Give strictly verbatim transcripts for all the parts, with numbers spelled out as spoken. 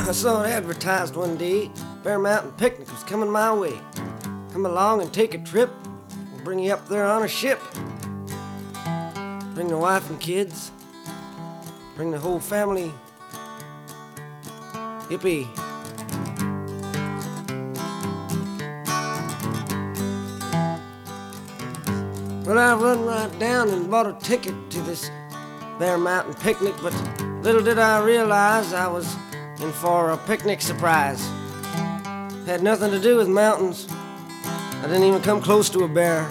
I saw it advertised one day. Bear Mountain picnic was coming my way. Come along and take a trip. We'll bring you up there on a ship. Bring the wife and kids. Bring the whole family. Yippee. Well, I run right down and bought a ticket to this Bear Mountain picnic, but little did I realize I was in for a picnic surprise. Had nothing to do with mountains. I didn't even come close to a bear.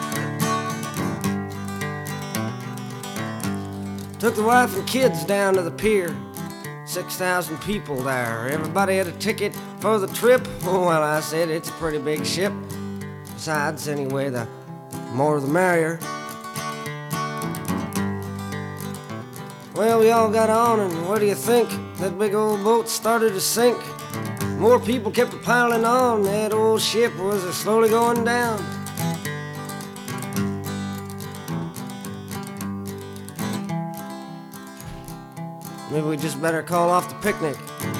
Took the wife and kids down to the pier. six thousand people there. Everybody had a ticket for the trip. Oh, well, I said, it's a pretty big ship. Besides, anyway, the more the merrier. Well, we all got on, and what do you think? That big old boat started to sink. More people kept piling on. That old ship was slowly going down. Maybe we just better call off the picnic.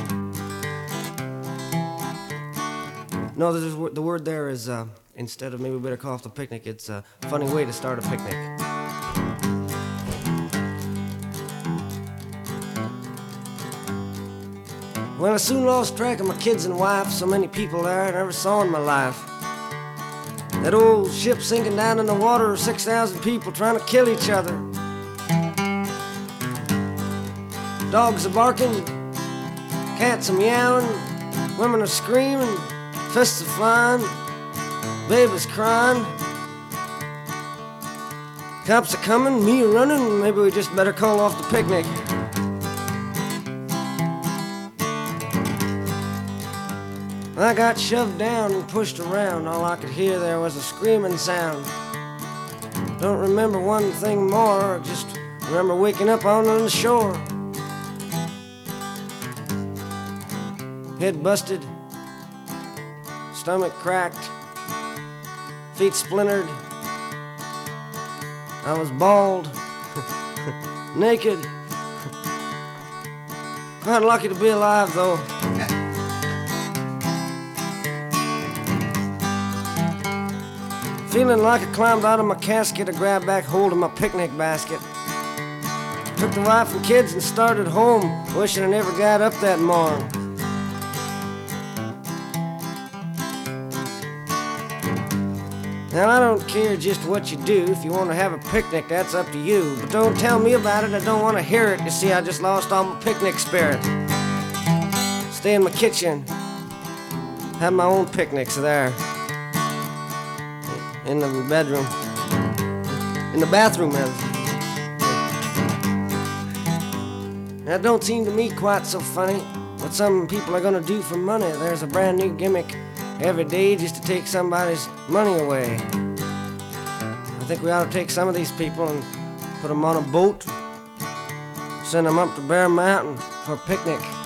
No, this is, the word there is, uh, instead of maybe we better call off the picnic, it's a funny way to start a picnic. Well, I soon lost track of my kids and wife. So many people there I never saw in my life. That old ship sinking down in the water, six thousand people trying to kill each other. Dogs are barking, cats are meowing, women are screaming, fists are flying, babies crying. Cops are coming, me running, maybe we just better call off the picnic. I got shoved down and pushed around. All I could hear there was a screaming sound. Don't remember one thing more, just remember waking up on the shore. Head busted, stomach cracked, feet splintered. I was bald, naked. Quite lucky to be alive, though. Feeling like I climbed out of my casket, I grabbed back hold of my picnic basket. Took the wife and kids and started home, wishing I never got up that morning. Now, I don't care just what you do. If you want to have a picnic, that's up to you. But don't tell me about it, I don't want to hear it. You see, I just lost all my picnic spirit. Stay in my kitchen, have my own picnics there. In the bedroom. In the bathroom, man. That don't seem to me quite so funny. What some people are gonna do for money. There's a brand new gimmick every day just to take somebody's money away. I think we ought to take some of these people and put them on a boat, send them up to Bear Mountain for a picnic.